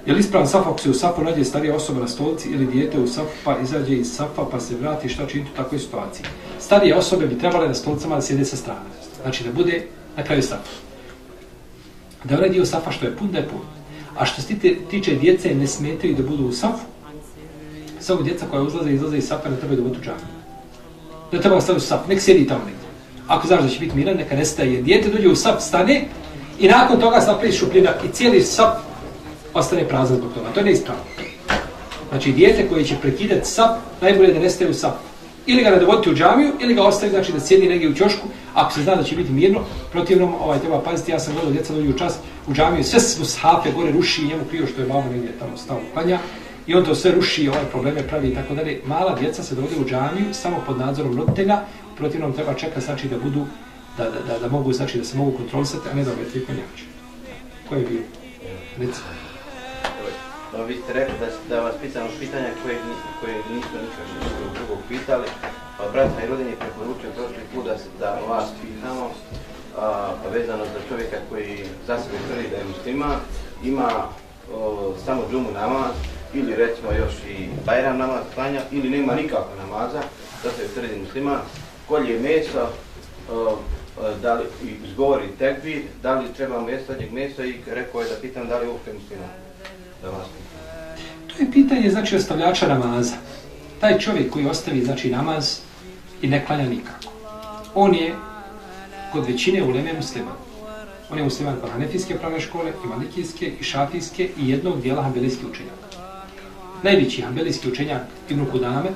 Je li ispravan saf ako se u safu nađe starija osoba na stolici ili dijete u safu pa izađe iz safa pa se vrati, šta činiti u takvoj situaciji? Starije osobe bi trebale na stolicama da sjede sa strane. Znači da bude na kraju safa. Da onaj dio safa što je pun, da je pun. A što se tiče djece, ne smetaju da budu u safu. Samo djeca koja izlaze iz safa ne trebaju da budu u džamiju. Ne treba staviti u saf, nek sjedi tamo negdje. Ako znaš da će biti miran, neka ne staje. Jer dijete dođe u saf, stane i nakon toga se napravi šupljina i cijeli saf ostane prazan zbog toga. To je neispravno. Znači, dijete koje će prekidati saf, najbolje da ne staje u saf. Ili ga ne dovoditi u džamiju, ili ga ostavi, znači da sjedi negdje u ćošku, ako se zna da će biti mirno. Protivnom, treba paziti, ja sam gledao, djeca dođu u čas u džamiju, sve su safe gore ruši i njemu krivo što je babo negdje tamo stao klanja. I on to sve ruši, probleme pravi i tako dalje. Mala djeca se dovode u džamiju samo pod nadzorom roditelja, protivnom treba čekati, znači da budu, da mogu, znači da se mogu kontrolisati, a ne da ometaju konjači. Ko je bio? Recimo. Vi ste rekli da vas pitamo pitanja koje nismo nikad drugog pitali. Brat Hajrudin je preporučio prošli put da vas pitamo, vezano za čovjeka koji za sebe tvrdi da je musliman, ima samo džumu namaz, ili recimo još i Bajram namaz klanja, ili nema nikakva namaza, da se tvrdi musliman, kolje meso, da li izgovori tekbir, da li trebamo jesti od njeg meso i rekao je da pitam da li je uopšte musliman. Da vas pitam. To je pitanje, znači, ostavljača namaza. Taj čovjek koji ostavi, znači, namaz i ne klanja nikako. On je kod većine uleme musliman. On je musliman kod hanefijske pravne škole, i malikijske, i šafijske, i jednog dijela hanbelijskih učenjaka. Najveći hanbelijski učenjak Ibn Kudame,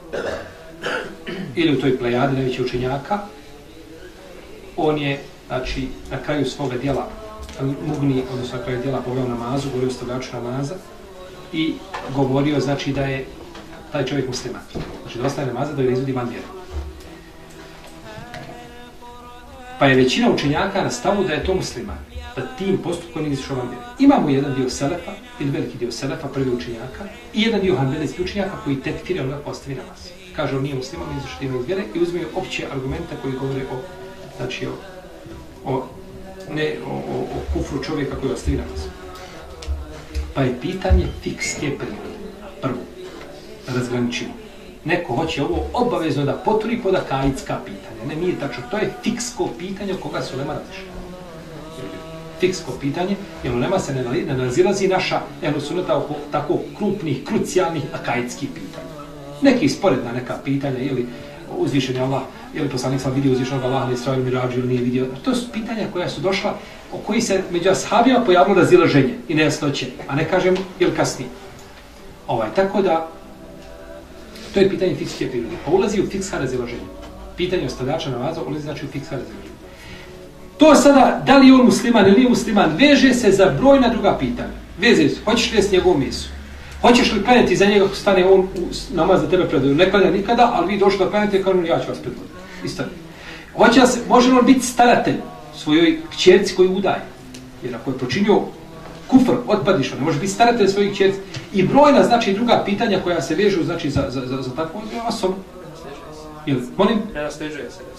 ili u toj plejadi najveći učenjaka, on je, znači, na kraju svoga dijela Mugni, odnosno na kraju dijela poveo namazu, govorio o stavljaču namaza i govorio, znači, da je taj čovjek musliman. Znači, da ostaje namaza da je izvodi van vjeru. Pa je većina učenjaka na stavu da je to musliman, da tim postupkom nije izišao van vjeru. Imamo jedan dio selefa, ili veliki dio selefa, prvi učenjaka, i jedan dio hanbelijskih učenjaka koji tekfire onoga postavi namaz. Kaže, on nije musliman, nije izišao iz vjere i uzmeju opće argumente koji govore o, znači, o kufru čovjeka koji ostavi namaz. Pa je pitanje fikske prirode. Prvo, razgraničimo. Neko hoće ovo obavezno da potvori pod akaidska pitanja. Ne, nije tačno. To je fiksko pitanje o koga se ulema razišla. Fiksko pitanje, jer ulema se ne razilazi naša ehlusuneta oko tako krupnih, krucijalnih akaidskih pitanja. Neki sporedna neka pitanja, ili uzvišen je Allah, ili poslanik sam vidio uzvišenog Allaha na Israilu Mirađu ili nije vidio. To su pitanja koja su došla, o koji se među ashabima pojavilo razilaženje i nejasnoće, a ne kažem ili kasnije. Tako da, to je pitanje fikske prirode. Pa ulazi u fikska razilaženja. Pitanje ostavljača namaza ulazi, znači, u fikska razilaženja. To sada, da li je on musliman ili nije musliman, veže se za brojna druga pitanja. Veze se, hoćeš li jesti njegovu mesu? Hoćeš li klanjati za njega ako stane on u namaz za tebe predvodio? Ne klanja nikada, ali vi došli da klanjate kao ja ću vas predvoditi. Isto. Može li on biti staratelj svojoj kćerci koju udaje? Jer ako je počinio kufr, otpadiš, ne može biti staratelj svojih kćerci. I brojna, znači, druga pitanja koja se vežu, znači, za takvu osobu. Molim? Ne nasteđuje se.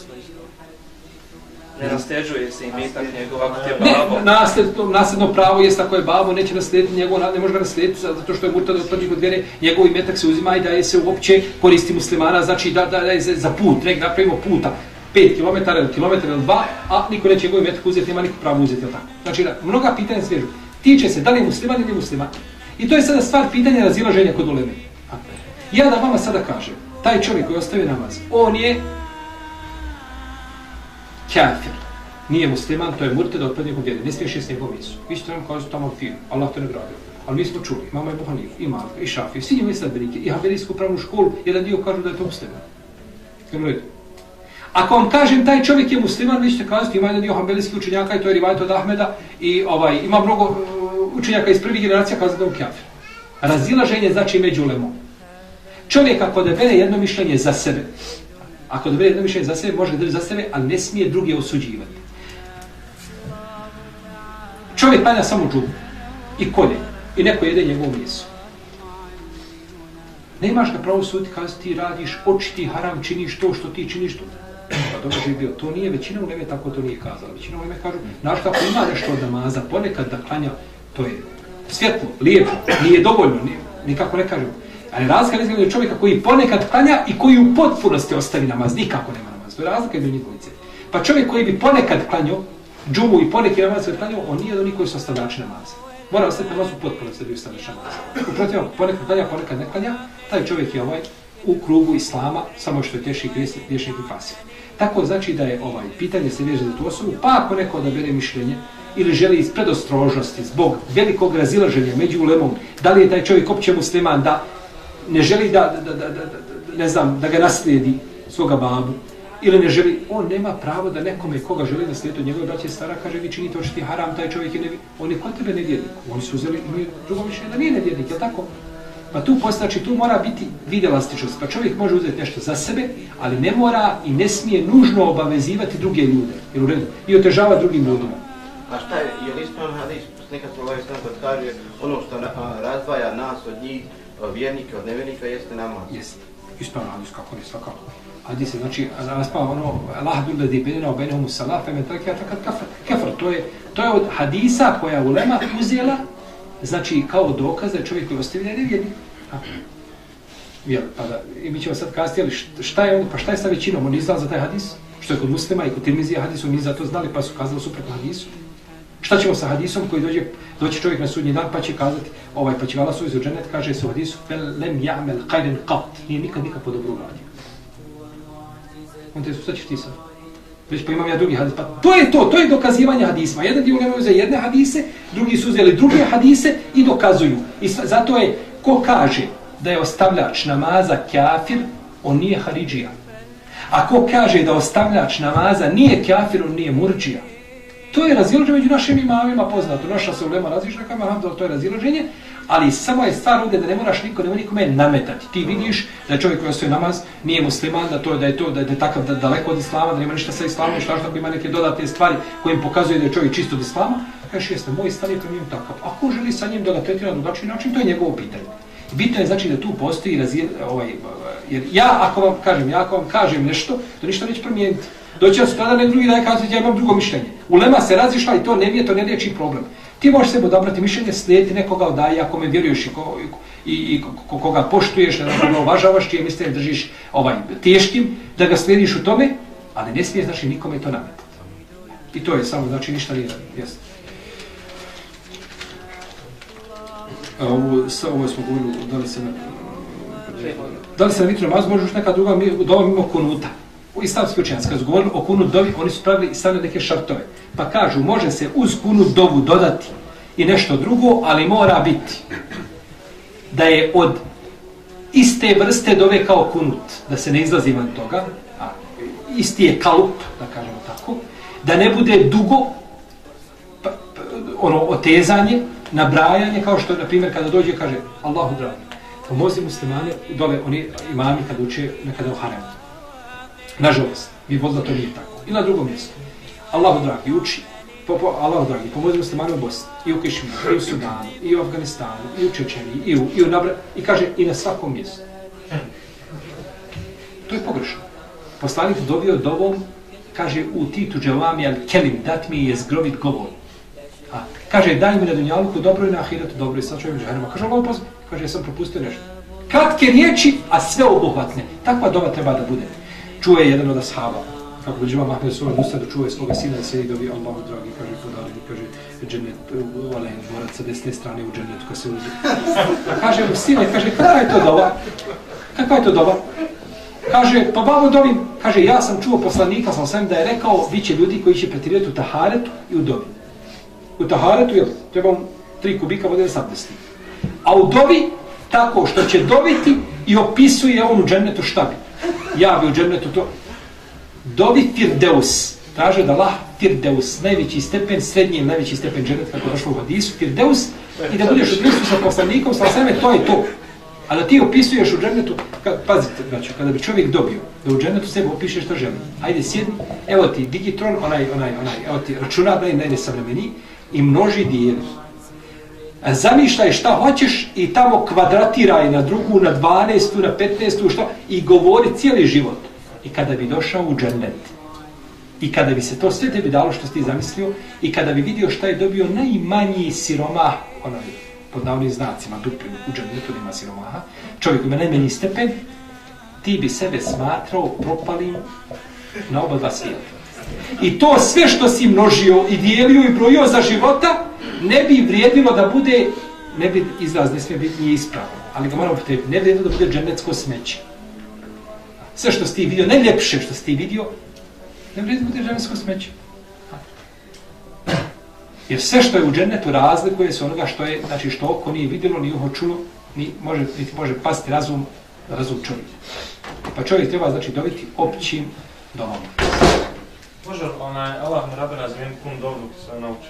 Ne nasteđuje se imetak njegov, ako ti je babo. Nasljedno pravo jest ako je babo, neće naslijediti njegov, ne može ga naslijediti zato što je murtad otpadnik od vjere, njegov imetak se uzima i da je se uopće koristi muslimana, znači da je za put, nek napravimo puta 5 km ili kilometar ili 2, a niko neće njegov imetak uzeti, nema niko pravo uzeti, ili tako. Znači, mnoga pitanja svežu. Tiče se da li je musliman ili nije musliman. I to je sada stvar pitanja razilaženja kod uleme. Ja da vama sada kažem, taj čovjek koji ostavio namaz, on je kafir, nije musliman, to je murted otpadnik od vjere, ne smiješ jesti njegovu mesu. Vi ćete nam kažu tamo film, Allah to ne gradio. Ali mi smo čuli, imamo Ebu Hanifu, i Malika, i Šafiju, svi njemu sledbenike, i hanbelijsku pravnu školu, jedan dio kažu da je to musliman. Ako vam kažem taj čovjek je musliman, vi ćete kazati ima jedan dio hanbelijskih učenjaka i to je rivajet od Ahmeda i ima mnogo učenjaka iz prvih generacija kazati da je kafir. Razilaženje znači među ulemom. Čovjek ako odabere jedno mišljenje za sebe, može da za sebe, ali ne smije druge osuđivati. Čovjek klanja samo džumu i kolje i neko jede njegovu mesu. Nemaš ga pravo suditi kada ti radiš, očiti haram, činiš to što ti činiš to. Pa dobro živio, to nije, većina uleme tako to nije kazala. Većina uleme kažu, znaš kako ima nešto od namaza, ponekad da klanja, to je svjetlo, lijepo, nije dovoljno, nikako ne kažem. Ali razlika izgleda čovjeka koji ponekad klanja i koji u potpunosti ostavi namaz, nikako nema namaz. To je razlika između njihovice. Pa čovjek koji bi ponekad klanjao, džumu i poneki namaz klanjao, on nije od onih koji su ostavljači namaza. Mora ostati namaz u potpunosti da bi ostavljači namaza. U protiv, ponekad klanja, ponekad ne klanja, taj čovjek je u krugu islama, samo što je teški griješnik i fasik. Tako znači da je pitanje se veže za tu osobu, pa ako neko odabere mišljenje ili želi iz predostrožnosti zbog velikog razilaženja među ulemom, da li je taj čovjek opće musliman, da ne želi da ga naslijedi svoga babu, ili ne želi, on nema pravo da nekome koga želi naslijedi od njegove braće stara, kaže vi činite očiti haram, taj čovjek je on je kod tebe nevjernik. Oni su uzeli imaju drugo mišljenje da nije nevjernik, je li tako? Pa tu postači, tu mora biti vid elastičnost. Pa čovjek može uzeti nešto za sebe, ali ne mora i ne smije nužno obavezivati druge ljude. I otežava drugim ljudima. A šta je li ispravan hadis? Nekad ovaj sam kaže, ono što razdvaja nas od njih, vjernike od nevjernika, jeste namaz. Jeste. Ispravan hadis, kako ne, svakako. Hadis je, znači, raspava ono, lahdu ledi benina o benihum salah, fe mentalike, takat kafr. To je od hadisa koja ulema uzela, znači kao dokaz da je čovjek koji ostavlja nevjernik. I mi ćemo sad kazati, ali šta je sa većinom? On nije znao za taj hadis? Što je kod muslima i kod Tirmizija hadisu, nije za to znali pa su kazali suprotno hadisu. Šta ćemo sa hadisom koji doći čovjek na sudnji dan pa će kazati, pa će vala suvizu džennet, kaže se u hadisu, lem ja'mel qajden qat, nije nikad po dobru uradio. On te šta ćeš ti sad? Već pa imam ja drugi hadis, pa to je dokazivanje hadisma. Jedan dio nemaju za jedne hadise, drugi su uzeli druge hadise i dokazuju. I zato je, ko kaže da je ostavljač namaza kafir, on nije haridžija. A ko kaže da ostavljač namaza nije kafir, on nije murdžija. To je razilaženje među našim imamima poznato. Naša se ulema različna, to je razilaženje, ali samo je stvar ovdje da ne moraš nikome nametati. Ti vidiš da je čovjek koji ostaje namaz nije musliman, da je takav daleko od islama, da nema ništa sa islamom, što ako ima neke dodatne stvari koje im pokazuje da je čovjek čisto od islama, kažeš jeste, moj stav je prema takav. Ako želi sa njim da ga tretira na drugačiji način, to je njegovo pitanje. Bitno je znači da tu postoji jer ako vam kažem nešto, to ništa neće promijeniti. Doći da su tada ne drugi da je kazati, ja imam drugo mišljenje. Ulema se razišla i to ne liječi problem. Ti možeš sebi odabrati mišljenje, slijediti nekoga od daje, ako me vjeruješ i koga poštuješ, da uvažavaš, čije mišljenje držiš teškim, da ga slijediš u tome, ali ne smiješ znači nikome to nametati. I to je samo, znači ništa nije jasno. Ovo smo govorili, da li se na vitru namaz može još neka druga dova mimo kunuta. Islamski učenjaci kad su govorili o kunut dovi, oni su pravili i stavili neke šartove. Pa kažu, može se uz kunut dovu dodati i nešto drugo, ali mora biti da je od iste vrste dove kao kunut, da se ne izlazi van toga, isti je kalup, da kažemo tako, da ne bude dugo otezanje, nabrajanje, kao što, na primjer, kada dođe kaže Allahu dragi, pomozi muslimane, dole oni imami kad uče nekada u haremu. Nažalost, vi volite da to nije tako. I na drugom mjestu. Allahu dragi, uči. Allahu dragi, pomozi muslimane u Bosni, i u Kišminu, i u Sudanu, i u Afganistanu, i u Čečeniji, i kaže i na svakom mjestu. To je pogrešno. Poslanik dovio dovom, kaže u titu džavami al kelim, dat mi je zgrovit govor. Kaže, daj mi na dunjaluku dobro i na ahiretu dobro i sad čovjek džahennema. Kaže, Allah pozna. Kaže, ja sam propustio nešto. Kratke riječi, a sve obuhvatne. Takva dova treba da bude. Čuje jedan od ashaba, kako dođe vam Ahmed Suran Ustadu, čuje svoga sina da sjedi dobi Allahu dragi, kaže, podari mi, kaže, džennet, Alen, dvorac sa desne strane u džennetu, kad se uđe. Kaže mu, sine, kaže, kakva je to dova? Kakva je to dova? Kaže, pa babo dovim, kaže, ja sam čuo poslanika, sam da je rekao, bit će ljudi koji će pretirati u taharetu i u dobi. U taharetu, jel, trebam 3 kubika vode za abdesti. A u dobi, tako što će dobiti i opisuje on u džennetu šta bi. Ja bi u džennetu to. Dobi Firdeus. Traže da Allah Firdeus, najveći stepen, srednji najveći stepen džennet, kako je došlo u hadisu, Firdeus, i da budeš u društvu sa poslanikom, sa sveme, to je to. A da ti opisuješ u džennetu, pazite, braćo, kada bi čovjek dobio da u džennetu sebe opiše što želi. Ajde, sjedni, evo ti digitron, evo ti računar, najde savremeniji, i množi dijeli. Zamišljaj šta hoćeš i tamo kvadratiraj na drugu, na 12, na 15, šta, i govori cijeli život. I kada bi došao u džennet, i kada bi se to sve tebi dalo što si ti zamislio, i kada bi vidio šta je dobio najmanji siromah, pod navodnim znacima, duplim u džennetu nema siromaha, čovjek ima najmanji stepen, ti bi sebe smatrao propalim na oba dva svijeta. I to sve što si množio i dijelio i brojio za života, ne bi vrijedilo da bude, ne bi izraz ne smije biti nije ispravno, ali ga moramo potrebiti, ne bi vrijedilo da bude džennetsko smeće. Sve što si ti vidio, najljepše što si ti vidio, ne vrijedilo da bude džennetsko smeće. Jer sve što je u džennetu razlikuje se onoga što je, znači što oko nije vidjelo, ni uho čulo, niti može pasti razum čovjeka. Pa čovjek treba znači dobiti općim domom. Može Allah mu rabe razvijem kunu dovu se nauči?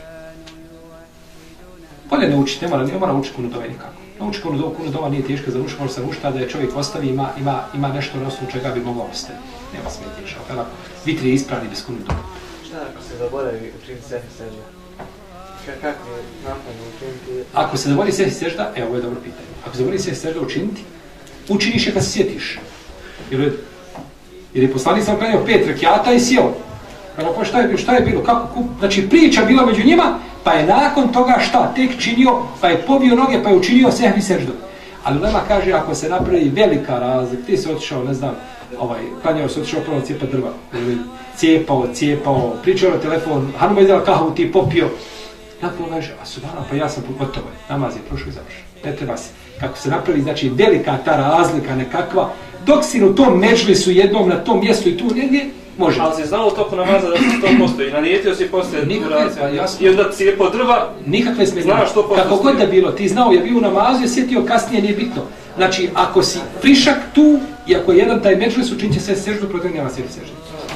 Bolje ne učiti, ne mora učiti kunu dove nikako. Nauči kunu dova nije teška za uši, može se ušta da je čovjek ostavi, ima nešto na osnovu čega bi mogao ostaviti. Nema smetješa, ali vitri je ispravni bez kunu dove. Šta ako se zaboravi učiniti sežda? Kako je napadno učiniti? Ako se zaboravi sežda, evo ovo je dobro pitanje. Ako se zaboravi sežda učiniti, učiniš je kad se sjetiš. Jer je poslanik sam klanjao 5 rekjata i sjeo. Pa šta je bilo? Kako? Znači priča bila među njima, pa je nakon toga šta? Tek činio, pa je pobio noge, pa je učinio sehvi seždu. Ali ulema kaže, ako se napravi velika razlika, ti se otišao, ne znam, klanjao se otišao prvo cijepa drva, cijepao, pričao na telefon, Hanuma izdala kahvu, ti popio. Nakon kaže, a subhana, pa ja sam gotovo, namaz je prošao i završen. Ne treba se. Kako se napravi, znači velika ta razlika nekakva, dok si u tom medžlisu jednom na tom mjestu i tu negdje, može. Ali si znao toku namaza da se to postoji, i nanijetio si poslije i onda si je po drva, nikakve smetnje. Kako god da bilo, ti znao, je bio u namazu, je sjetio kasnije, nije bitno. Znači, ako si frišak tu, i ako je jedan taj medžlis, učinit će se seždu, protiv nema se seždu.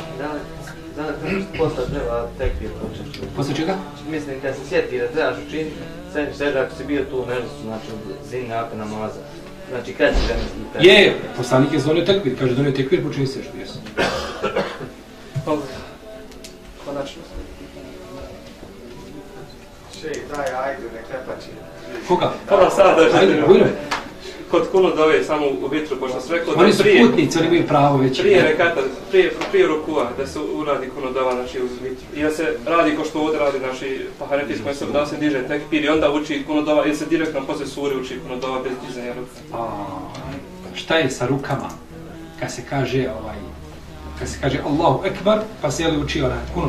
Posle treba tekbir početi. Posle čega? Mislim, kad se sjeti da trebaš učiniti seždu, ako si bio tu u medžlisu, znači zini nakon namaza. Znači, kad si vremenski tekbir? Je, poslanik je donio tekbir, kaže donio tekbir, počini seždu, jesu. Konačno. Šej, daj, ajde, nek ne pači. Koga? Pola sada. Ajde, bujno. Kod kunu dove samo u vitru, pošto sam rekao oni su putnici, oni imaju pravo već. Prije rekata, prije rukua, da se uradi kunu dova znači uz vitru. I da se radi ko što ovdje radi naši paharefis koji se da se diže tekbir i onda uči kunu dova, ili se direktno posle suri uči kunu dova bez dizanja ruka. Šta je sa rukama? Kad se kaže Allahu Ekbar, pa se jeli uči onaj kunu.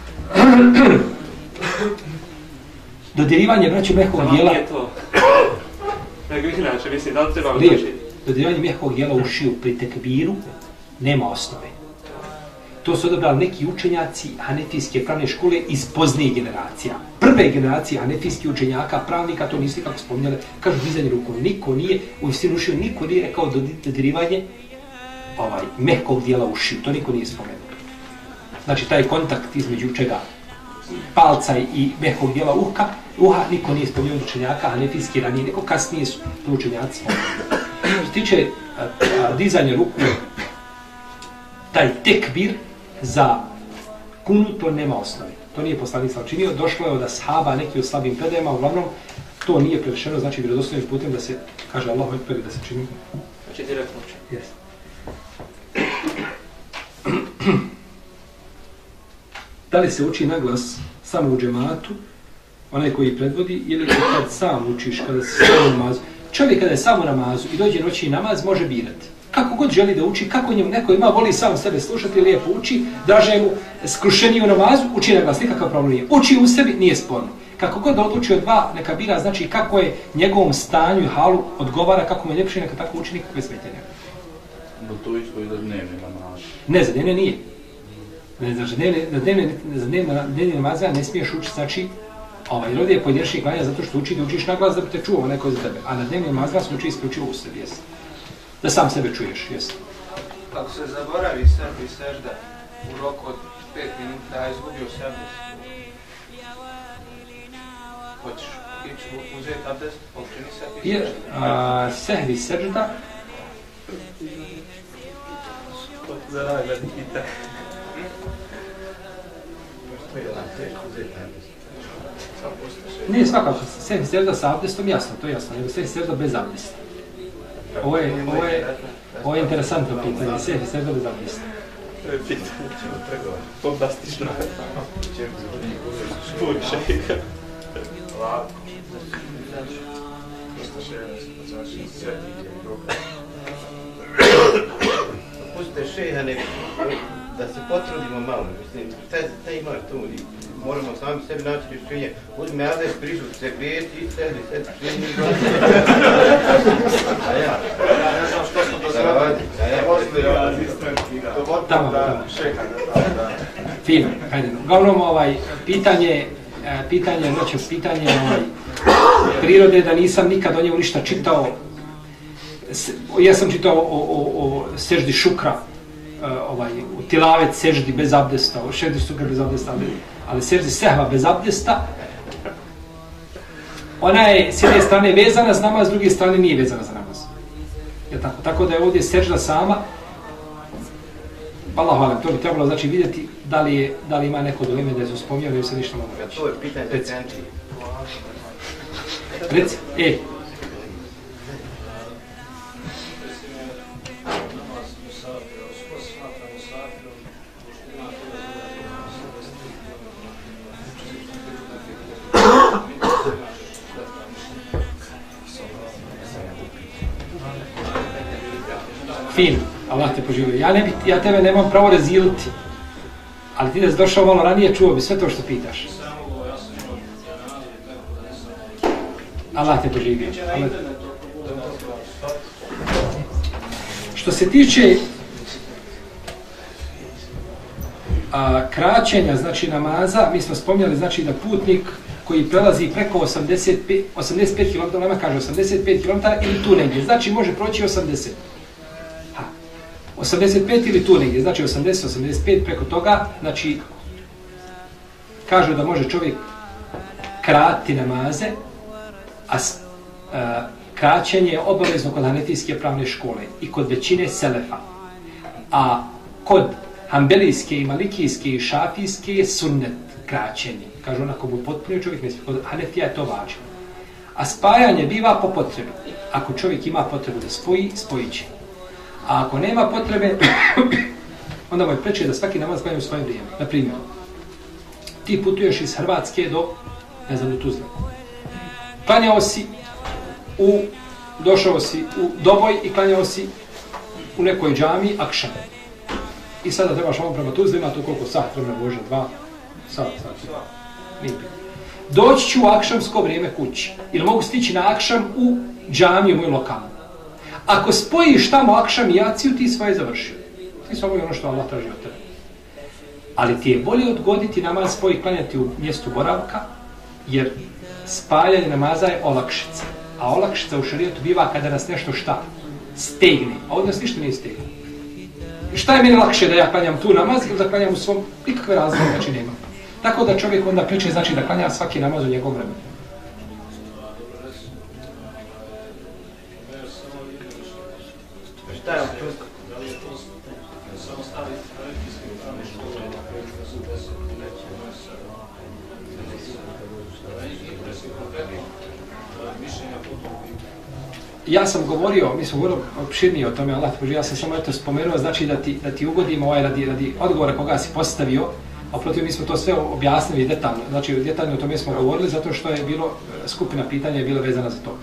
Dodirivanje, braću, mehkog dijela. Nije to. Nego inače, mislim, da li treba učiti? Dodirivanje mehkog dijela ušiju pri tekbiru nema osnove. To su odabrali neki učenjaci hanefijske pravne škole iz poznije generacija. Prve generacije hanefijskih učenjaka, pravnika, to niste kako spominjali, kažu dizanje rukom. Niko nije, u istinu ušiju, niko nije rekao dodirivanje mehkog dijela ušiju. To niko nije spomenuo. Znači, taj kontakt između čega palca i mehkog dijela uha, niko nije spomenuo učenjaka, hanefijski ranije, neko kasnije su to učenjaci spomenuli. Što se tiče dizanja ruku, taj tekbir za kunu, to nema osnovi. To nije poslanik sam činio, došlo je od ashaba, neki od slabim predajama, uglavnom to nije prešeno, znači vjerodostojnim putem da se kaže Allahu Ekber da se čini. Znači direktno uči. Yes. Da li se uči naglas samo u džematu, onaj koji predvodi, ili kad sam učiš, kada si sam u namazu? Čovjek kada je sam u namazu i dođe noći namaz, može birati. Kako god želi da uči, kako njemu neko ima, voli sam sebe slušati, lijepo uči, draže mu skrušeniji u namazu, uči naglas, nikakav problem nije. Uči u sebi, nije sporno. Kako god da odluči od dva, neka bira, znači kako je njegovom stanju i halu odgovara, kako mu je ljepše, neka tako uči, nikakve smetnje. To isto i za dnevni namaz? Ne, za dnevne nije. Znači, za dnevni namaz ne smiješ učiti, znači, rodi je pojedinačni klanja zato što uči da učiš naglas da bi te čuo neko za tebe. A na dnevni namaz se uči isključivo u sebi, jesi. Da sam sebe čuješ, jesi. Ako se zaboravi sebi sežda u roku od 5 minuta, a izgubio sebi, hoćeš ići uzeti abdest, učini sebi sežda? Sehvi sežda. Za najgledni pitanje. Nije svakako, sehvi sežda sa abdestom, jasno, to je jasno, nego sehvi sežda bez abdesta. Ovo je interesantno pitanje, sehvi sežda bez abdesta. To je pitanje, ćemo pregovoriti. Bombastično. Puće. Lako. Pustite šeha, da se potrudimo malo, mislim, šta imaš tu? Moramo sami sebi naći rješenje. Uzme abdest, prišli se grijeti i sedi čini. A ja? Ja ne znam što smo dozradili. Tamo. Fino, hajde. Uglavnom, pitanje prirode, da nisam nikad o njemu ništa čitao. Ja sam čitao o seždi šukra, u tilavet seždi bez abdesta, o seždi šukra bez abdesta, ali seždi sehva bez abdesta, ona je s jedne strane vezana za namaz, s druge strane nije vezana za namaz. Tako da je ovdje sežda sama. Allahu alem, to bi trebalo znači vidjeti da li ima neko dileme da je su spominjali ili se ništa mogu reći. To je pitanje recencije. Reci, fin, Allah te poživio. Ja tebe nemam pravo raziliti, ali ti da si došao malo ranije, čuo bi sve to što pitaš. Allah te poživio. Što se tiče kraćenja, znači namaza, mi smo spominjali znači da putnik koji prelazi preko 85 km, nama kaže 85 km ili tu negdje, znači može proći 80. 85 ili tu negdje, znači 80, 85 preko toga, znači kažu da može čovjek kratiti namaze, a kraćenje je obavezno kod hanefijske pravne škole i kod većine selefa. A kod hanbelijske i malikijske i šafijske je sunnet kraćenje. Kažu onako mu potpunio čovjek, ne smije, kod hanefija je to važno. A spajanje biva po potrebi. Ako čovjek ima potrebu da spoji, spojit će. A ako nema potrebe, onda mu je preče da svaki namaz spaja u svoje vrijeme. Naprimjer, ti putuješ iz Hrvatske do, ne znam, u Tuzle. Klanjao si došao si u Doboj i klanjao si u nekoj džami akšam. I sada trebaš ovo prema Tuzli, ima tu koliko sat, vremena Bože, 2 sat. Nije pitanje. Doći ću u akšamsko vrijeme kući. Ili mogu stići na akšam u džamiju moju lokalnu. Ako spojiš tamo akšam i jaciju, ti svoje završio. Ti svoje ono što Allah traži od tebe. Ali ti je bolje odgoditi namaz svoj klanjati u mjestu boravka, jer spajanje namaza je olakšica. A olakšica u šarijetu biva kada nas nešto šta? Stegne. A od nas ništa nije stegne. I šta je meni lakše da ja klanjam tu namaz ili da klanjam u svom? Nikakve razloga znači nema. Tako da čovjek onda priče znači da klanja svaki namaz u njegovom vremenu. Šta je čusto? Ja sam govorio, mi smo govorili opširnije o tome, Allah te poživio, ja sam samo eto spomenuo, znači da ti ugodimo radi odgovora koga si postavio, a protiv mi smo to sve objasnili detaljno, znači detaljno o tome smo govorili, zato što je bilo, skupina pitanja je bila vezana za to.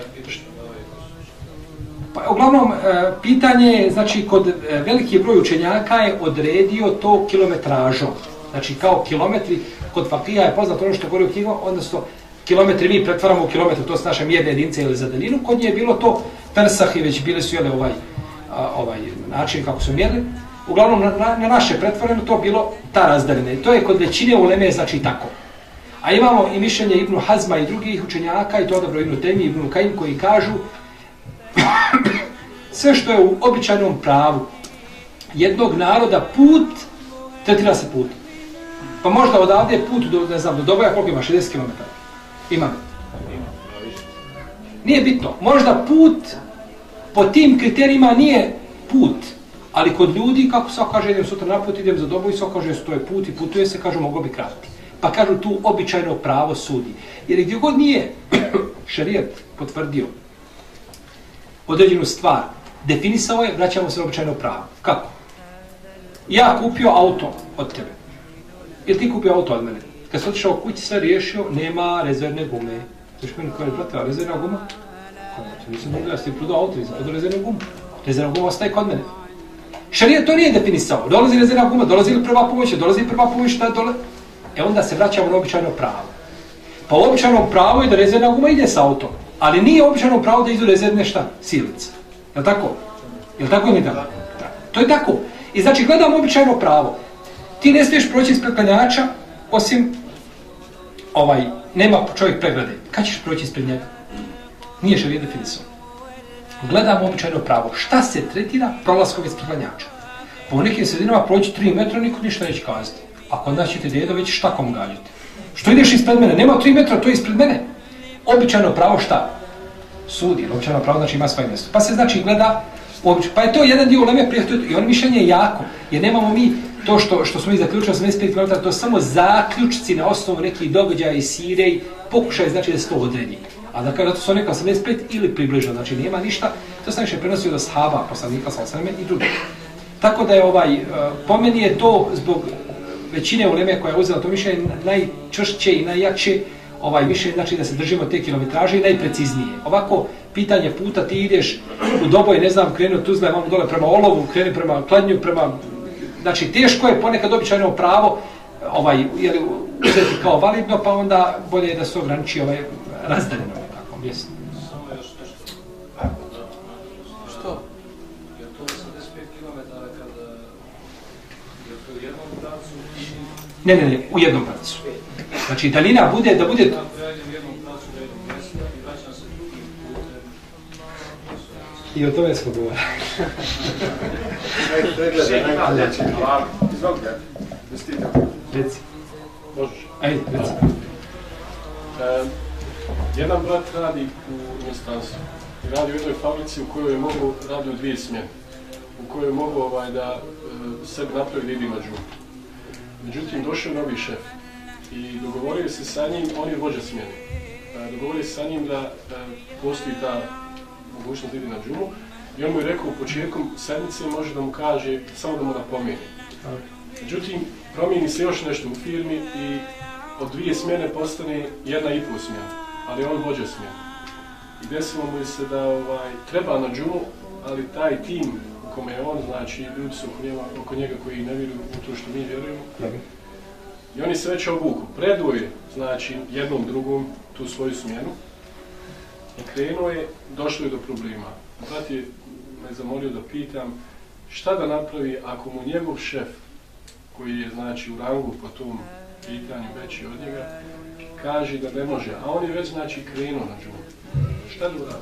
Pa, uglavnom, pitanje je, znači, kod veliki broj učenjaka je odredio to kilometražom. Znači, kao kilometri, kod fakija je poznato ono što govori u knjigu, odnosno, kilometri mi pretvaramo u kilometru, to su naše mjerne jedinice ili za daljinu, kod nje je bilo to persah i već bili su jele ovaj način kako su mjerili. Uglavnom, na naše pretvoreno to bilo ta razdaljina. I to je kod većine uleme, znači tako. A imamo i mišljenje Ibnu Hazma i drugih učenjaka, i to dobro Ibnu Temi i Ibnu Kajim, koji kažu sve što je u običajnom pravu jednog naroda put, tretira se put. Pa možda odavde put do, ne znam, do Doboja, koliko ima? 60 km. Ima. Nije bitno. Možda put po tim kriterijima nije put, ali kod ljudi, kako se kaže, idem sutra na put, idem za Doboj, se kaže, to je put i putuje se, kažu, moglo bi kratiti. Pa kažu, tu običajno pravo sudi. Jer gdje god nije šerijat potvrdio određenu stvar, definisao je, vraćamo se na običajno pravo. Kako? Ja kupio auto od tebe. Ili ti kupio auto od mene? Kad sam otišao kući, sve riješio, nema rezervne gume. Znaš meni kao je, brate, rezervna guma? Nisam drugo, ja sam ti prodao auto, nisam prodao rezervnu gumu. Rezervna guma ostaje kod mene. Šerijat to nije definisao. Dolazi rezervna guma, dolazi li prva pomoć, šta dolazi? Onda se vraćamo na običajno pravo. Pa običajno pravo je da rezervna guma ide sa autom, ali nije običajno pravo da idu rezervne silice. Jel' tako? Jel' tako ili tako? Da. To je tako. I znači gledamo običajno pravo. Ti ne smiješ proći ispred klanjača, osim nema čovjek pregrade. Kad ćeš proći ispred njega? Nije šerijat definisao. Gledamo običajno pravo. Šta se tretira prolaskom ispred klanjača? Po nekim sredinama proći 3 metra, niko ništa neće kazati. A kod nas ćete dedo već štakom gađati. Što ideš ispred mene? Nema 3 metra, to je ispred mene. Običajno pravo šta? Sudi. Običajno pravo znači ima svoje mjesto. Pa se znači gleda, pa je to jedan dio uleme prijatelj i on mišljenje je jako. Jer nemamo mi to što smo mi zaključili 85 km, to samo zaključci na osnovu nekih događaja i sire i pokušaj znači da se to odredi. A da kada to su neka 85 ili približno, znači nema ništa, to sam više prenosio do sahaba, poslanika sa osaname i drugih. Tako da je po meni je to zbog većine uleme koja je uzela to mišljenje najčvršće i najjače mišljenje, znači da se držimo te kilometraže i najpreciznije. Ovako, pitanje puta, ti ideš u Doboj, ne znam, krenu Tuzla, imamo dole prema Olovu, krenu prema Kladnju, znači teško je ponekad običajno pravo uzeti kao validno, pa onda bolje je da se ograniči razdaljeno nekako mjesto. Što? Je to 85 km kada je to u jednom pravcu? Ne, u jednom pravcu. Znači daljina bude da bude... Ja idem u jednom pravcu do jednog mjesta i vraćam se drugim putem. I o tome smo govorili. Izvolite. Reci. Možeš. Ajde, reci. Jedan brat radi u inostranstvu. Radi u jednoj fabrici u kojoj je mogu radi u 2 smjene. U kojoj je mogu da sebi napravi da ide na džumu. Međutim, došao novi šef i dogovorio se sa njim, on je vođa smjene. Dogovorio se sa njim da postoji ta mogućnost da ide na džumu i on mu je rekao početkom sedmice može da mu kaže, samo da mu napomeni. Međutim, promijeni se još nešto u firmi i od 2 smjene postane 1,5 smjena, ali on vođa smjene. I desilo mu se da treba na džumu, ali taj tim u kome je on, znači ljudi su oko njega koji ne vjeruju u to što mi vjerujemo. I oni se već obuku. Preduo je, znači, jednom drugom tu svoju smjenu i krenuo je, došlo je do problema. Brat je me zamolio da pitam šta da napravi ako mu njegov šef, koji je, znači, u rangu po tom pitanju veći od njega, kaže da ne može, a on je već, znači, krenuo na džumu. Šta da uradi?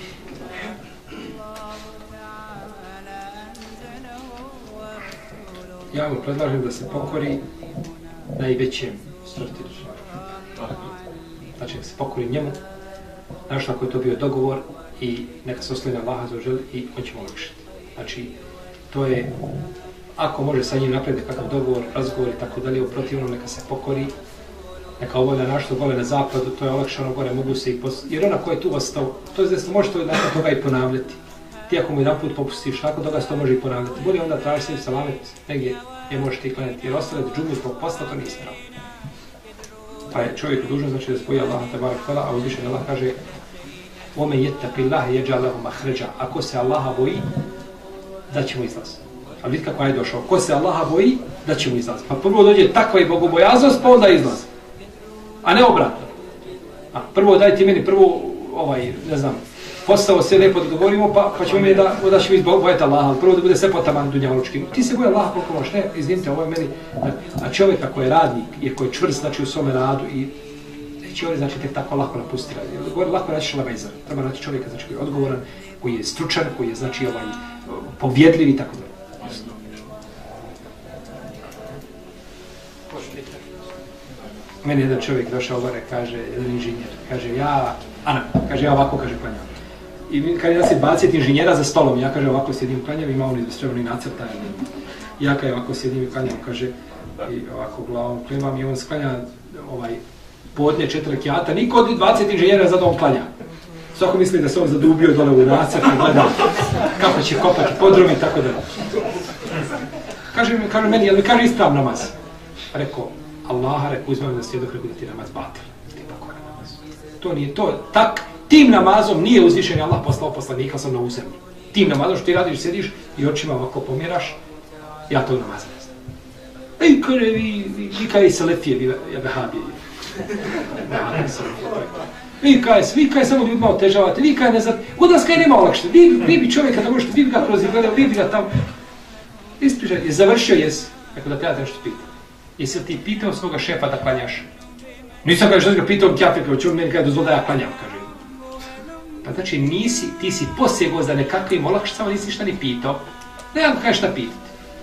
Ja mu predlažem da se pokori najvećem stvrtilu. Znači da se pokori njemu, znaš ako je to bio dogovor i neka se oslije na Allaha zaođeli i on će mu olakšati. Znači, to je, ako može sa njim napraviti kakav dogovor, razgovor i tako dalje, u protivnom neka se pokori, neka obavlja našto gore na zapadu, to je olakšano, gore mogu se i jer ona ko je tu ostao, to je da možete nakon toga i ponavljati. Ti ako mu jedan put popustiš, nakon toga se to može i ponavljati. Bolje onda traži sebi salamet negdje gdje možeš ti klanjati, jer ostale da džumu zbog posla, to nije spravo. Pa je čovjek dužan, znači da se boji Allaha tebarak vala, a uzvišen Allah kaže وَمَنْ يَتَّقِ اللَّهَ يَجْعَلْ لَهُ مَخْرَجًا. Ako se Allaha boji, da će mu izlaz. A vidi kako je došao. Ko se Allaha boji, da će mu izlaz. Pa prvo dođe takva i bogobojaznost, pa onda izlaz. A ne obratno. Prvo daj ti meni ne znam, posao sve lijepo da dogovorimo, pa ćemo mi da ćemo izbojati Allaha. Prvo da bude sve potaman dunjalučkim. Ti se boji Allaha koliko možeš, ne, izvinite, ovo je meni. A čovjek ako je radnik i ako je čvrst, znači u svome radu i neće oni znači tek tako lako napustiti. Govori lako naći šalabajzar. Treba naći čovjeka znači koji je odgovoran, koji je stručan, koji je znači povjedljiv i tako dalje. Meni jedan čovjek došao gore, kaže, jedan inženjer, kaže ja ovako, kaže, klanjam. I kad ja se baciti inženjera za stolom, ja kaže ovako sjedim klanjam, ima on izvestrebani nacrta. Ja kaže ovako sjedim i klanjam, kaže, i ovako glavom klimam i on sklanja podne 4 rekiata, niko od 20 inženjera za dom klanja. Svako misli da se on zadubio dole u nacrt i gleda kako će kopati podrum i tako dalje. Kaže meni, jel mi kaže isprav namaz? Rekao, Allaha, uzmem da sjedoh, rekao da ti namaz batil. Ti pokora namaz. namaz. To nije to. Tim namazom nije uzvišen Allah poslao poslanika sam na zemlji. Tim namazom što ti radiš, sjediš i očima ovako pomjeraš, ja tog namaza ne znam. Ej, kada vi kada je selefije, ja vehabije. Vi kaj samo ljudima otežavate, vi kaj ne znate, kod nas kaj nema olakšte, vi bi čovjeka da možete, vi bi ga kroz gledao, vi bi ga tamo. Ispričaj, je završio jesi, ako da te nešto pita. Jesi li ti pitao svoga šefa da klanjaš? Nisam kaže što ga pitao Kjafika, hoće on meni kada dozvoli da ja klanjam, kaže. Pa znači ti si posjegao za nekakvim olakšicama, nisi šta ni pitao. Ne vam kaže šta pitati.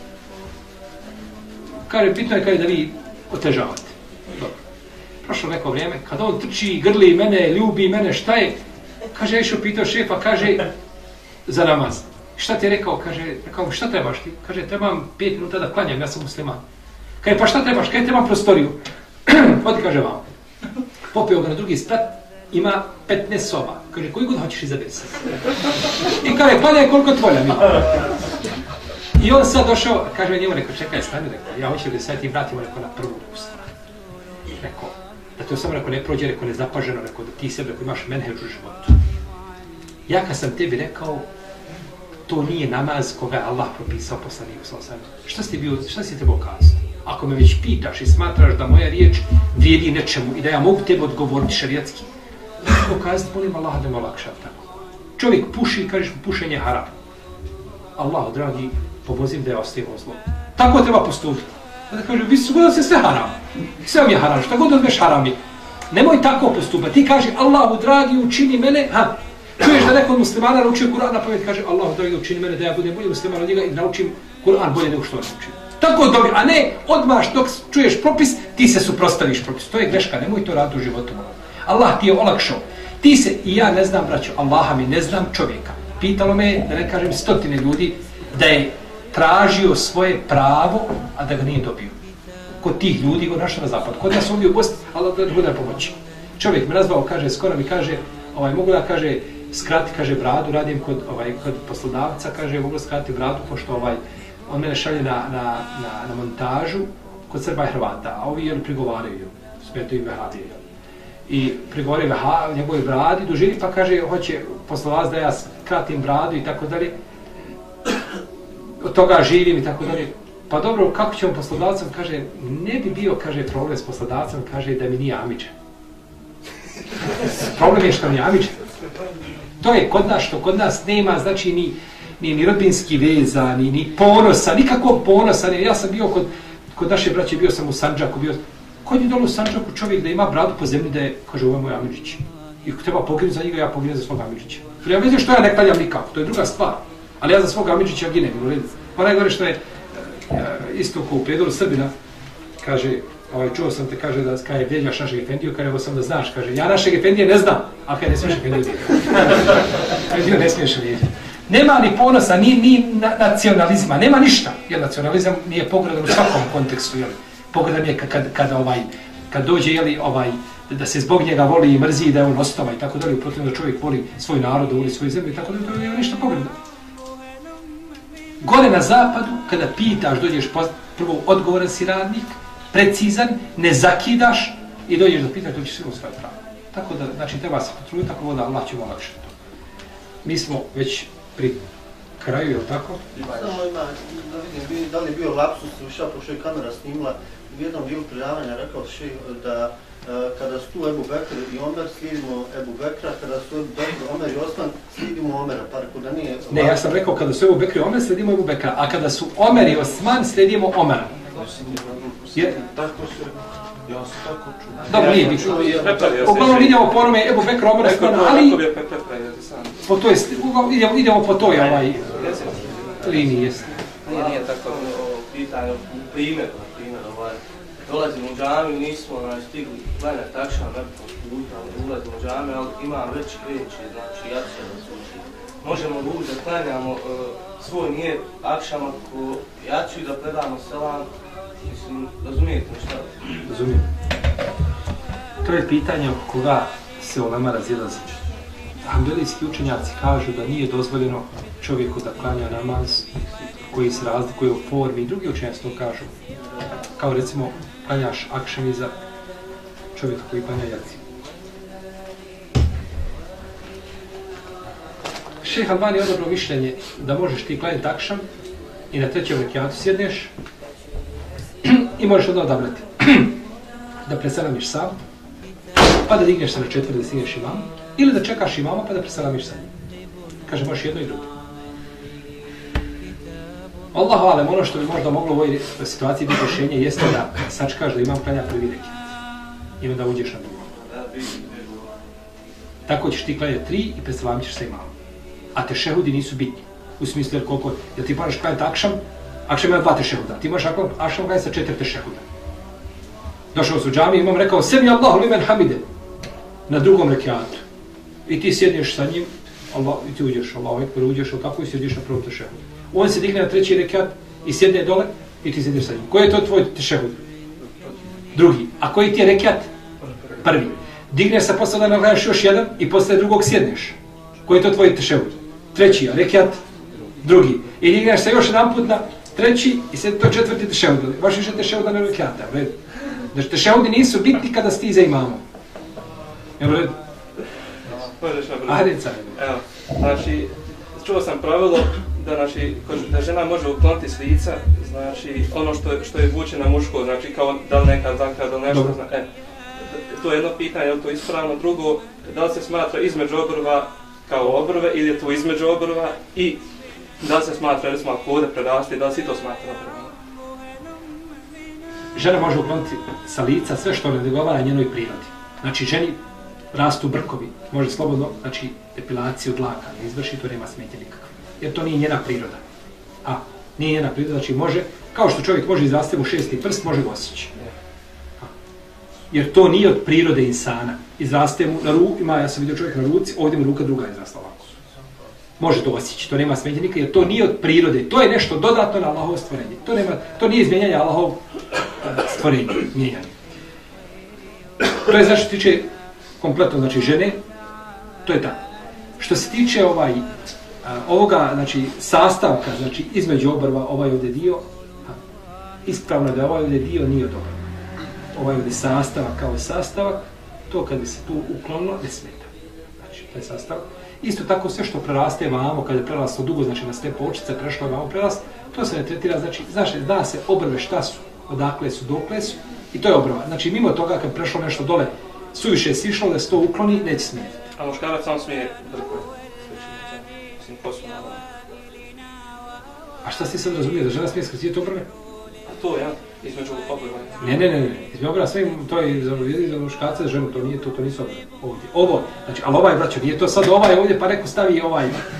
Kaže, bitno je kaže da vi otežavate. Dobro. Prošlo neko vrijeme, kad on trči, grli mene, ljubi mene, šta je? Kaže, išao pitao šefa, kaže, za namaz. Šta ti je rekao? Kaže, šta trebaš ti? Kaže, trebam 5 minuta da klanjam, ja sam musliman. Kaže, pa šta trebaš? Kaže, trebam prostoriju. Odi, kaže, vam. Popio ga na drugi sprat, ima 15 soba. Kaže, koji god hoćeš izaberi se. I kaže, klanjaj koliko tvolja mi. I on sad došao, kaže njemu, rekao, čekaj, stani, rekao, ja hoću da sad ti vratimo, rekao, na prvu stranu. Rekao, da to samo rekao ne prođe, rekao nezapaženo, rekao da ti sebe, rekao, imaš menheđ u životu. Ja kad sam tebi rekao, to nije namaz koga je Allah propisao poslaniku sallallahu. Šta si trebao kazati? Ako me već pitaš i smatraš da moja riječ vrijedi nečemu i da ja mogu tebi odgovoriti šerijatski, trebao kazati, molim Allaha da me olakša tako. Čovjek puši i kažeš mu pušenje je haram. Allah, dragi, pomozim da je ostavimo zlo. Tako treba postupiti. Da kaže, vi su god se sve haram. Sve vam je haram, šta god odmeš haram je. Nemoj tako postupati. Ti kaže, Allahu, dragi, učini mene, čuješ da neko od muslimana naučio Kur'an na pamet, kaže, Allahu, dragi, učini mene da ja budem bolji musliman od njega i naučim Kur'an bolje nego što on naučio. Tako dobro, a ne odmah dok čuješ propis, ti se suprotstaviš propis. To je greška, nemoj to raditi u životu. Allah ti je olakšao. Ti se, i ja ne znam, braćo, Allaha mi ne znam čovjeka. Pitalo me, da ne kažem, 100 ljudi, da je tražio svoje pravo, a da ga nije dobio. Kod tih ljudi go našao na zapad. Kod nas ovdje u Bosni, ali da bude pomoći. Čovjek me nazvao, kaže, skoro mi kaže, mogu da, kaže, skrati, kaže, bradu, radim kod poslodavca, kaže, mogu skratiti bradu, pošto on mene šalje na montažu kod Srba i Hrvata, a ovi prigovaraju, smetaju vehabije. I prigovaraju njegove bradi, dužini, pa kaže, hoće poslodavac da ja skratim bradu i tako dalje. Od toga živim i tako dalje. Pa dobro, kako ćemo poslodavcem, kaže, ne bi bio, kaže, problem s poslodavcem, kaže, da mi nije amiđen. Problem je što mi je amiđen. To je kod nas, što kod nas nema, znači, ni rodbinski veza, ni ponosa, nikakvog ponosa. Ja sam bio kod naše braće, bio sam u Sandžaku, kod je dole u Sandžaku čovjek da ima bradu po zemlji da je, kaže, ovo je moj amiđić. I ako treba pogrinuti za njega, ja pogrinuti za svog amiđića. Ja vidim što ja ne klanjam nikako, to je druga stvar. Ali ja za svog amiđića ginem, pa najgore što je isto ko u Prijedoru Srbina, kaže, čuo sam te, kaže, da je vrijeđaš našeg efendiju, kaže, evo sam da znaš, kaže, ja našeg efendije ne znam, a kada ne smiješ efendiju vrijeđati. Efendiju ne smiješ vrijeđati. Nema ni ponosa, ni nacionalizma, nema ništa, jer nacionalizam nije pogledan u svakom kontekstu, jel? Pogledan je kad dođe, da se zbog njega voli i mrzi, da je on ostava i tako dalje, uprotiv da čovjek voli svoj narod, voli svoju zemlju i tako dalje, to je ništa pogledan. Gore na zapadu, kada pitaš, dođeš prvo odgovoran si radnik, precizan, ne zakidaš i dođeš da pitaš, dođeš sigurno svoje pravo. Tako da, znači, treba se potruditi, tako da Allah će olakšati to. Mi smo već pri kraju, je li tako? Samo ima, da vidim, da li je bio lapsus, pošto je kamera snimila, u jednom dijelu predavanja rekao še da kada su tu Ebu Bekr i Omer, slijedimo Ebu Bekra, kada su Ebu Bekr, Omer i Osman, slijedimo Omera, pa rekao da nije... Ne, ja sam rekao kada su Ebu Bekr i Omer, slijedimo Ebu Bekra, a kada su Omer i Osman, slijedimo Omera. Ja sam tako čuo. Dobro, nije bitno. Uglavnom vidimo po onome Ebu Bekra, Omer, Osman, ali... Idemo po toj liniji, jeste. Nije tako pitanje, primjer, dolazimo u džamiju, nismo stigli klanjati takšan nekog puta, ulazimo u džamiju, ali imam već kreće, znači jacija da se uči. Možemo da ući da klanjamo svoj nijet akšama ko jaciju da predamo selam, mislim, razumijete mi šta? Razumijem. To je pitanje oko koga se ulema razilazi. Hanbelijski učenjaci kažu da nije dozvoljeno čovjeku da klanja namaz koji se razlikuje u formi i drugi učenjaci to kažu. Kao recimo klanjaš akšam iza čovjeka koji klanja jaciju. Šejh Albani je odabrao mišljenje da možeš ti klanjati akšam i na trećem rekiatu sjedneš i možeš onda odabrati da preselamiš sam, pa da digneš se na četvrti da stigneš imam, ili da čekaš imama pa da preselamiš sa njim. Kaže, možeš jedno i drugo. Allahu alem, ono što bi možda moglo u ovoj situaciji biti rješenje jeste da sačekaš da imam klanja prvi rekiat i onda uđeš na drugo. Tako ćeš ti klanjati 3 i preselamit ćeš sa imamom. A tešehudi nisu bitni. U smislu jer koliko, jer ti moraš klanjati akšam ima 2 tešehuda. Ti možeš akšam klanjati sa 4 tešehuda. Došao su u džamiju, imam rekao, semi Allahu limen hamide, na drugom rekiatu. I ti sjedneš sa njim, i ti uđeš, Allahu ekber, uđeš, ali tako i sjediš na prvom tešehudu. On se digne na treći rekiat i sjedne dole i ti sjediš sa njim. Koji je to tvoj tešehud? Drugi. A koji ti je rekiat? Prvi. Digneš se posle da nagledaš još jedan i posle drugog sjedneš. Koji je to tvoj tešehud? Treći, a rekiat? Drugi. I digneš se još jedan put na treći i sjedi to četvrti tešehud. Baš više tešehuda na rekiata. Znači, tešehudi nisu bitni kada si ti za imamom. Jel u redu? Evo, znači, čuo sam pravilo da, znači, da žena može ukloniti s lica, znači, ono što je vuče na muško, znači, kao da li neka zakra, da li nešto, to je jedno pitanje, je li to ispravno? Drugo, da li se smatra između obrva kao obrve ili je to između obrva i da li se smatra, recimo, ako ovdje prerasti, da li si to smatra obrvama? Žena može ukloniti sa lica sve što ne odgovara njenoj prirodi. Znači, ženi rastu brkovi, može slobodno, znači, depilaciju dlaka, ne izvrši, to nema smetje nikakve. Jer to nije njena priroda. Nije njena priroda, znači može, kao što čovjek može izrasti mu 6. prst, može ga osjeći. Jer to nije od prirode insana. Izraste mu na ruku, ja sam vidio čovjek na ruci, ovdje mu ruka druga izrasla ovako. Može to osjeći, to nema smetje nikakve, jer to nije od prirode, to je nešto dodatno na Allahovo stvorenje. To nije izmijenjanje Allahovog stvorenja, mijenjanje. To je znači što tiče kompletno, znači žene, to je tako. Što se tiče ovoga, znači sastavka, znači između obrva ovaj ovdje dio, ispravno da ovaj ovdje dio nije od obrva. Ovaj ovdje sastavak kao sastavak, to kad bi se tu uklonilo, ne smeta. Znači, taj sastavak. Isto tako sve što preraste vamo, kada je preraslo dugo, znači na ste počice, prešlo vamo prerast, to se ne tretira, znači, zna se obrve šta su, odakle su, dokle su, i to je obrva. Znači, mimo toga kad prešlo nešto dole, suviše je sišlo, da se to ukloni, neće smetati. A muškarac samo smije brkove? Mislim, poslu na obrve. A šta si sad razumije, da žena smije skratiti obrve? A to, ja, između obrve. Ne, između obrve sve, to je za muškarca, za ženu, to nije to nisu obrve. Ovdje, ovo, znači, ali ovaj, braćo, nije to sad ovaj ovdje, pa neko stavi ovaj,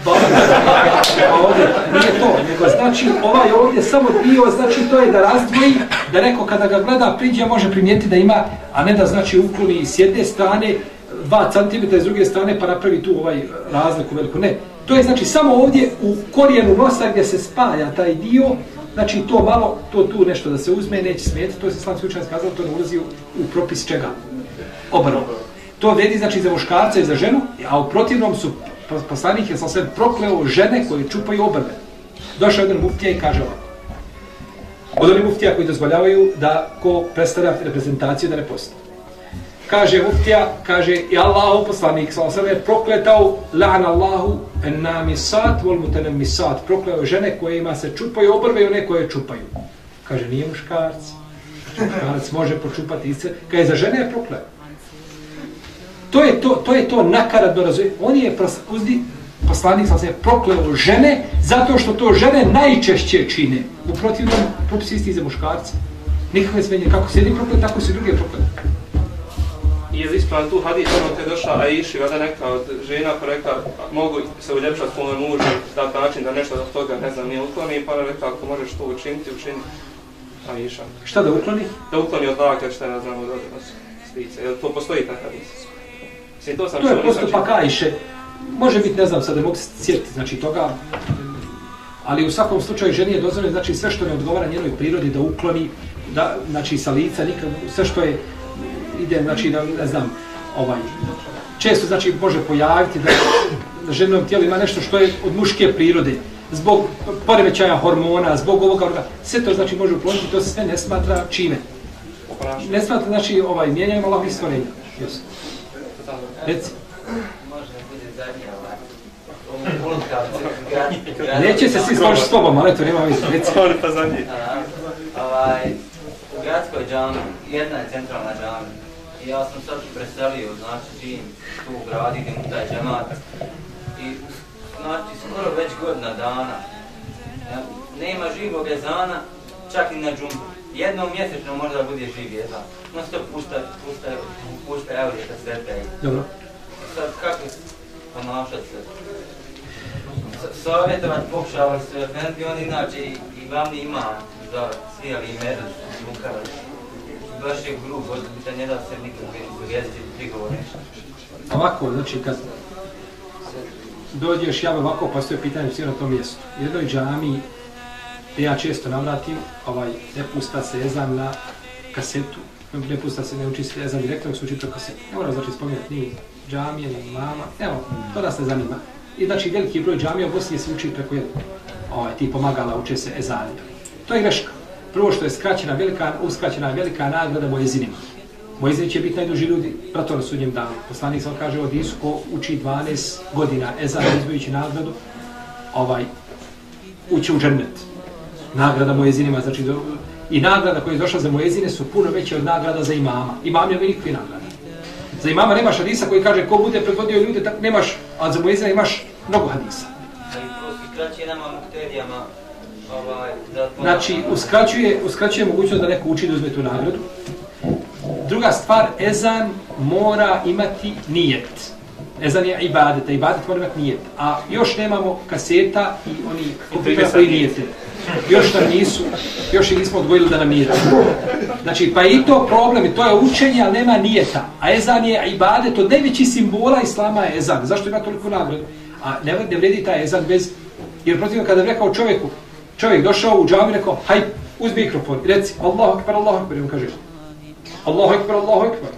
ovdje, nije to, nego znači ovaj ovdje samo dio, znači to je da razdvoji, da neko kada ga gleda priđe može primijetiti da ima, a ne da znači ukloni s jedne strane 2 cm, s druge strane pa napravi tu ovaj razliku veliku, ne. To je znači samo ovdje u korijenu nosa gdje se spaja taj dio, znači to malo, to tu nešto da se uzme, neće smetiti, to se islamski učenjaci kazali, to ne ulazi u propis čega? Obrva. To vrijedi znači za muškarca i za ženu, a u protivnom su poslanik je sve prokleo žene koje čupaju obrve. Došao jedan muftija i kaže ovako. Od onih muftija koji dozvoljavaju da ko predstavlja reprezentaciju da ne posti. Kaže muftija, kaže i Allahu poslanik sve je prokletao la'an Allahu an-namisat wal mutanammisat, prokleo žene koje ima se čupaju obrve i one koje čupaju. Kaže nije muškarac. Muškarac može počupati ice, kaže za žene je prokleo. To je to nakaradno razumije. On je poslanik sam se prokleo žene zato što to žene najčešće čine. U protivnom propis isti za muškarca. Nikakve smenje. Kako se jedni proklet, tako se drugi proklet. I je ispravan tu hadis, ono kad je došla Aiši, kada neka od žena pa rekla mogu se uljepšati svome mužu na način da nešto od toga, ne znam, nije ukloni, pa rekla ako možeš to učiniti. Aiša. Šta da ukloni? Da ukloni od laka, šta ne znam, od slice. Jel to postoji taj hadis? To je postupak Aiše. Može biti, ne znam, sad ne mogu se sjetiti, znači toga, ali u svakom slučaju ženi je dozvoljeno, znači sve što ne odgovara njenoj prirodi da ukloni, da, znači sa lica, sve što je, ide, znači, ne znam, često, znači, može pojaviti da ženom tijelu ima nešto što je od muške prirode, zbog poremećaja hormona, zbog ovoga, sve to, znači, može ukloniti, to se sve ne smatra čime. Ne smatra, znači, mijenjanjem Allahovih stvorenja. Reci. Može da bude zadnja Neće se svi složiti s tobom, ali to nema veze. Pa za njih. U gradskoj džami, jedna je centralna džami. I ja sam sad preselio, znači živim tu u gradu, idem u taj džemat. I znači skoro već godina dana. Nema živog ezana, čak i na džumbu. Jednom mjesečno možda bude živ ezan. No što pušta evrije kasete. Dobro. Sad kako ponašat se? Savjetovat pokušavali su efendi, on inače i glavni imam za svijeli i medus, lukara. Baš je grubo, da ne da se nikom uvijesti prigovor nešto. Ovako, znači kad dođeš, ja ovako postoje pitanje svi na tom mjestu. U jednoj džami, gdje ja često navratim, ne pusta se ezan na kasetu, ne pusta se, ne uči se ezan direktno, se uči to kasetu. Ne moram znači spominjati ni džamije, ni mama, evo, to nas ne zanima. I znači veliki broj džamija u Bosni se uči preko ti pomagala, uče se ezanima. To je greška. Prvo što je uskraćena velika nagrada muezinima. Muezini će biti najduži ljudi, prato na sudnjem danu. Poslanik sam kaže od Isu ko uči 12 godina ezan izbojući nagradu, ući u džennet. Nagrada muezinima, znači i nagrada koja je došla za muezine su puno veće od nagrada za imama. Imam je nikakve nagrade. Za imama nemaš hadisa koji kaže ko bude predvodio ljude, tako nemaš, a za muezina imaš mnogo hadisa. I kraće nama muktedijama. Znači, uskraćuje mogućnost da neko uči da uzme tu nagradu. Druga stvar, ezan mora imati nijet. Ezan je ibadet, a ibadet mora imati nijet. A još nemamo kaseta i oni kompjutora koji nijete. Još ih nismo odgojili da nam nijete. Znači, pa i to problem, i to je učenje, ali nema nijeta. A ezan je ibadet, od najvećih simbola islama je ezan. Zašto ima toliko nagradu? A ne vredi taj ezan bez... Jer protivno kada bi rekao čovjek došao u džamiju i rekao, haj, uzmi mikrofon i reci, Allahu ekber, Allahu ekber, i on kaže, Allahu ekber, Allahu ekber.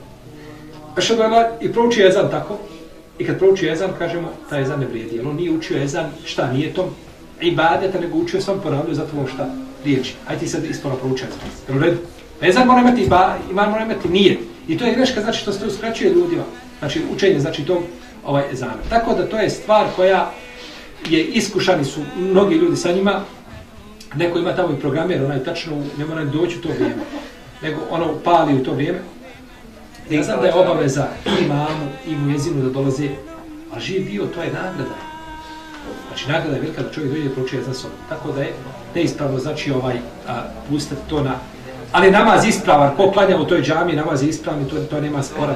I prouči ezan tako, i kad prouči ezan, kažemo, taj ezan ne vrijedi, jer on nije učio ezan, šta, nije tom ibadeta, nego učio sam ponavljaju za tvojom šta, riječi. Hajde ti sad ispravno prouči ezan. Jer u redu, ezan mora imati iman mora imati nije. I to je greška, znači što se uskraćuje ljudima. Znači učenje, znači tog ezana. Tako da to je stvar koja je iskušani su mnogi ljudi sa njima. Neko ima tamo i programer, onaj tačno, ne mora doći u to vrijeme, nego ono pali u to vrijeme. Ja znam da je obaveza i imamu i muezinu da dolaze, a živ bio, to je nagrada. Znači nagrada je velika da čovjek dođe i prouči ezan sobom. Tako da je neispravno, znači pustiti to na... Ali namaz ispravan, ko klanja u toj džami, namaz je ispravan i to nema spora.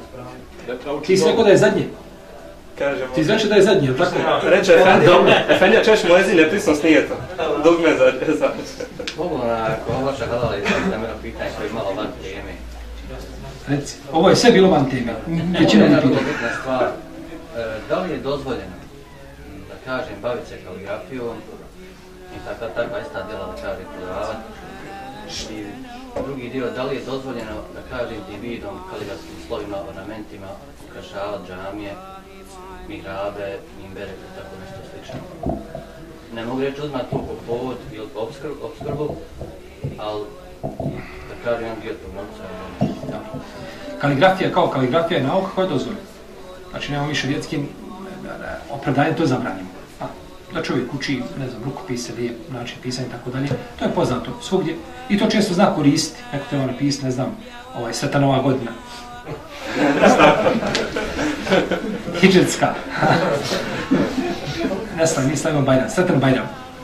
Ti si rekao da je zadnje? Ti znači da je zadnji, je li tako? Reče Efendija češ muezine prisno s nijetom. Dugme za... Mogu ako vaša halala izraziti na meno pitanje koje je malo van teme. Reci, ovo je sve bilo van teme. Većina mi pitanje. Bitna stvar, da li je dozvoljeno, da kažem, baviti se kaligrafijom i takva ista djela, da kažem, prodavati? I drugi dio, da li je dozvoljeno, da kažem, dividom, kaligrafskim slovima, ornamentima, ukrašavati džamije, mihrabe, mimbere i tako nešto slično. Ne mogu reći uzmati tu po povod ili po opskrbu, ali da kažem jedan dio tog novca. Kaligrafija kao kaligrafija je nauka koja je dozvoljena. Znači nemamo više vjetskim opravdanjem, to zabranimo. Da čovjek uči, ne znam, rukopise, lijep način pisanja i tako dalje, to je poznato svugdje. I to često zna koristiti. Neko treba napisati, ne znam, Sveta Nova godina. Hidžetska. Ne stavimo Bajram, Sretan Bajram.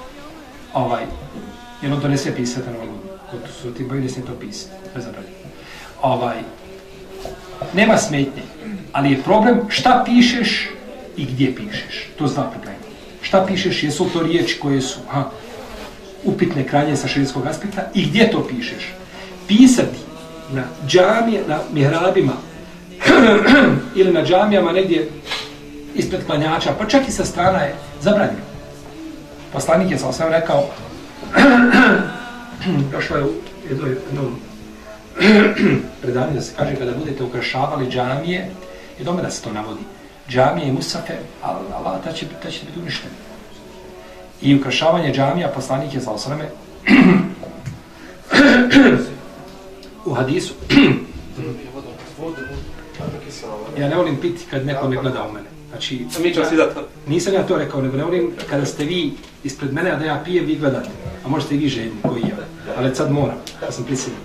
Jer on to ne smije pisati, kod su ti boji ne smije to pisati, to je zabranjeno. Nema smetnje, ali je problem šta pišeš i gdje pišeš, to zna problem. Šta pišeš, jesu to riječi koje su upitne krajnje sa šerijskog aspekta i gdje to pišeš. Pisati na džamije, na mihrabima ili na džamijama negdje ispred klanjača, pa čak i sa strana je zabranjeno. Poslanik je sam rekao, došlo je u jednom predanju da se kaže kada budete ukrašavali džamije, i doma da se to navodi, džamije i musafe, Allah, ta će biti uništeni. I ukrašavanje džamija, poslanik je sa osrame u hadisu. Ja ne volim piti kad neko ne gleda u mene. Znači, Nisam ja to rekao, nego ne volim kada ste vi ispred mene, a da ja pijem, vi gledate. A možete i vi žedni koji ja. Ali sad moram, ja sam prisiljen.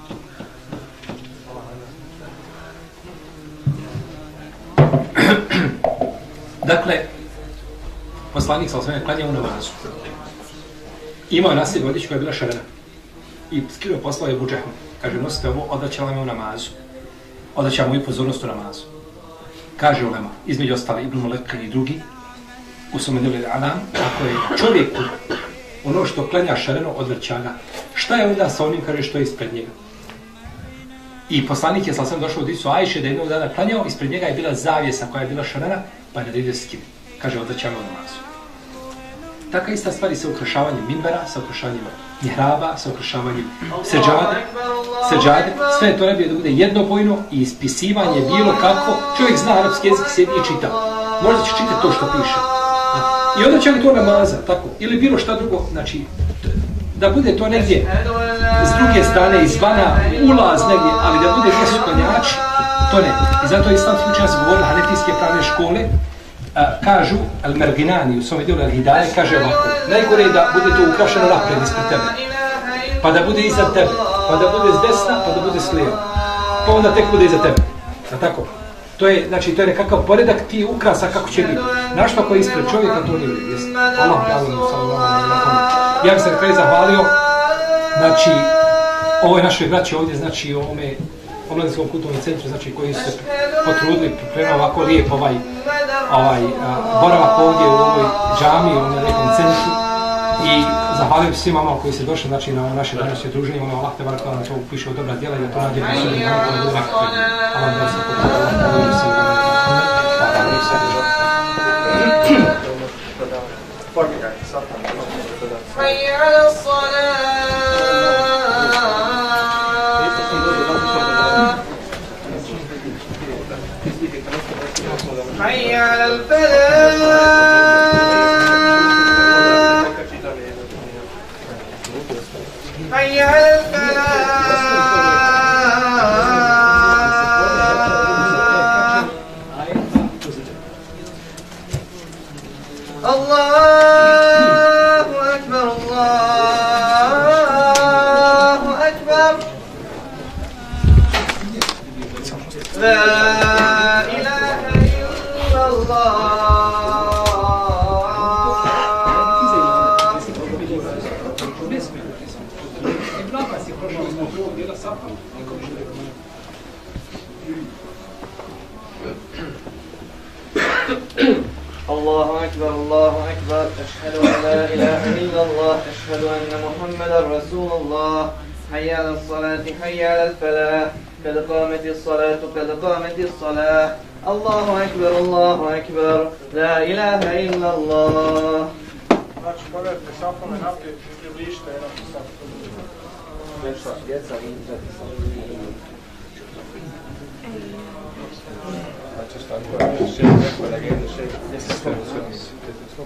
Dakle, poslanik sa osvrame klanjao u namazu. Imao je na sebi odjeću koja je bila šarena. I skinuo poslao je Ebu Džehlu. Kaže, nosite ovo, odlaćala me u namazu. Odlaća moju pozornost u namazu. Kaže ulema, između ostali Ibn Mulek i drugi, u svome delu Anam, ako je čovjeku ono što klanja šareno odvrća ga, šta je onda sa onim, kaže, što je ispred njega? I poslanik je sam došao u hadisu Ajše da jednog dana klanjao, ispred njega je bila zavjesa koja je bila šarena, pa je naredio skine. Kaže, odvrća ga u namazu. Taka ista stvari sa ukrašavanjem minbera, sa ukrašavanjem mihraba, sa ukrašavanjem seđade, sve to ne da bude jednobojno i ispisivanje bilo kako. Čovjek zna arapski jezik, sjedi i čita. Možda će čitati to što piše. I onda će ga to namaza, tako. Ili bilo šta drugo, znači, da bude to negdje s druge strane, izvana, ulaz negdje, ali da bude gdje su klanjači, to ne. I zato je islamski učenjaci govorili, hanefijske pravne škole, kažu, Al-Merginani u svome dijelu Al-Hidaje, kaže ovako, najgore je da bude to ukrašeno napred ispred tebe, pa da bude iza tebe, pa da bude s desna, pa da bude s lijeva, pa onda tek bude iza tebe. Tako? To je, znači, to je nekakav poredak ti ukrasa kako će biti. Našto ako je ispred čovjeka, to nije uvijek. Ja bih se na kraju zahvalio, znači, ovoj našoj braći ovdje, znači, ovome omladinskom kulturnom centru, znači, koji su se potrudili, pripremili ovako lijep boravak ovdje u ovoj džami, u ovom nekom centru. I zahvaljujem svim vama koji ste došli, znači, na naše današnje druženje. Molim Allah te barak da to upiše u dobra djela i da to nađe posebno na ovo da bude nekako. Allah da se potrebno. حي على الفلاح حي على الفلاح الله أكبر الله أكبر لا إله إلا الله الله أكبر الله أكبر أشهد أن لا إله إلا الله أشهد أن محمدا رسول الله حي على الصلاة حي على الفلاح قد قامت الصلاة قد قامت الصلاة الله أكبر الله أكبر لا إله إلا الله. Znači, pogledajte, safone naprijed, približite jedan safon. Djeca i znači, šta je, 6 neko da ga ide 6, 10 slovo sve.